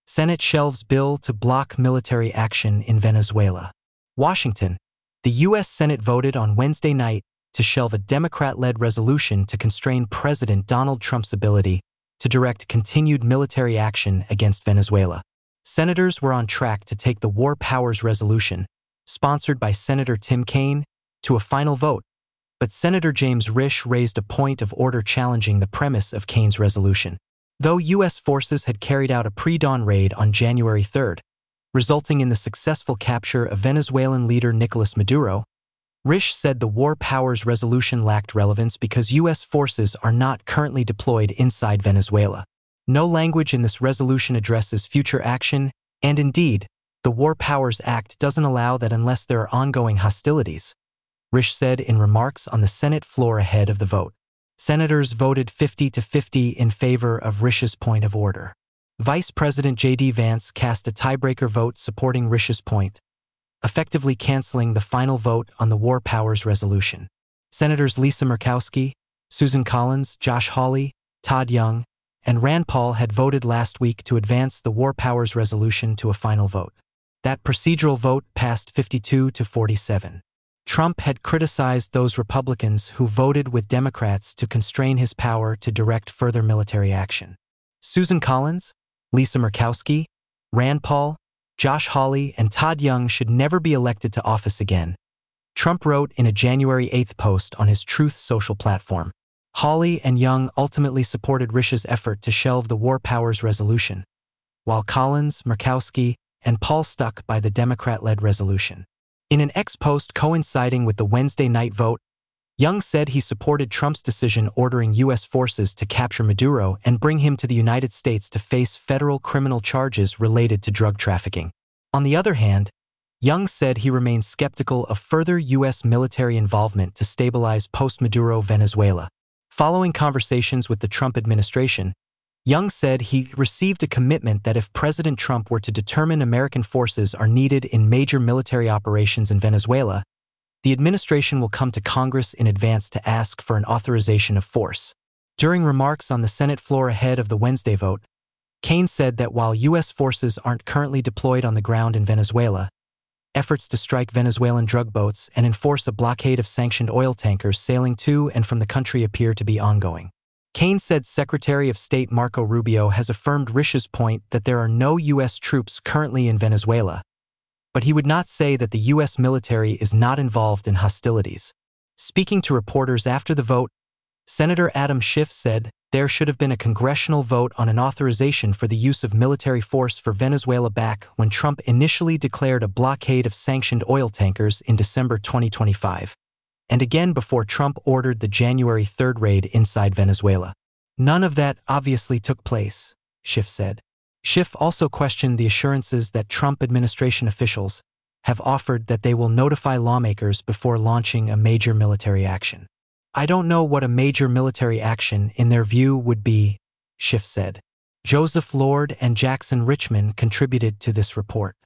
Senate shelves bill to block military action in Venezuela. Washington. The U.S. Senate voted on Wednesday night to shelve a Democrat-led resolution to constrain President Donald Trump's ability to direct continued military action against Venezuela. Senators were on track to take the War Powers Resolution, sponsored by Senator Tim Kaine, to a final vote, but Senator James Risch raised a point of order challenging the premise of Kaine's resolution. Though U.S. forces had carried out a pre-dawn raid on January 3rd, resulting in the successful capture of Venezuelan leader Nicolas Maduro, Risch said the War Powers Resolution lacked relevance because U.S. forces are not currently deployed inside Venezuela. No language in this resolution addresses future action, and indeed, the War Powers Act doesn't allow that unless there are ongoing hostilities, Risch said in remarks on the Senate floor ahead of the vote. Senators voted 50-50 in favor of Risch's point of order. Vice President J.D. Vance cast a tiebreaker vote supporting Risch's point, effectively canceling the final vote on the War Powers Resolution. Senators Lisa Murkowski, Susan Collins, Josh Hawley, Todd Young, and Rand Paul had voted last week to advance the War Powers Resolution to a final vote. That procedural vote passed 52-47. Trump had criticized those Republicans who voted with Democrats to constrain his power to direct further military action. Susan Collins, Lisa Murkowski, Rand Paul, Josh Hawley, and Todd Young should never be elected to office again, Trump wrote in a January 8th post on his Truth Social platform. Hawley and Young ultimately supported Risch's effort to shelve the War Powers Resolution, while Collins, Murkowski, and Paul stuck by the Democrat-led resolution. In an ex-post coinciding with the Wednesday night vote, Young said he supported Trump's decision ordering U.S. forces to capture Maduro and bring him to the United States to face federal criminal charges related to drug trafficking. On the other hand, Young said he remains skeptical of further U.S. military involvement to stabilize post-Maduro Venezuela. Following conversations with the Trump administration, Young said he received a commitment that if President Trump were to determine American forces are needed in major military operations in Venezuela, the administration will come to Congress in advance to ask for an authorization of force. During remarks on the Senate floor ahead of the Wednesday vote, Kaine said that while U.S. forces aren't currently deployed on the ground in Venezuela, efforts to strike Venezuelan drug boats and enforce a blockade of sanctioned oil tankers sailing to and from the country appear to be ongoing. Kaine said Secretary of State Marco Rubio has affirmed Risch's point that there are no U.S. troops currently in Venezuela, but he would not say that the U.S. military is not involved in hostilities. Speaking to reporters after the vote, Senator Adam Schiff said there should have been a congressional vote on an authorization for the use of military force for Venezuela back when Trump initially declared a blockade of sanctioned oil tankers in December 2025, and again before Trump ordered the January 3rd raid inside Venezuela. None of that obviously took place, Schiff said. Schiff also questioned the assurances that Trump administration officials have offered that they will notify lawmakers before launching a major military action. I don't know what a major military action, in their view, would be, Schiff said. Joseph Lord and Jackson Richman contributed to this report.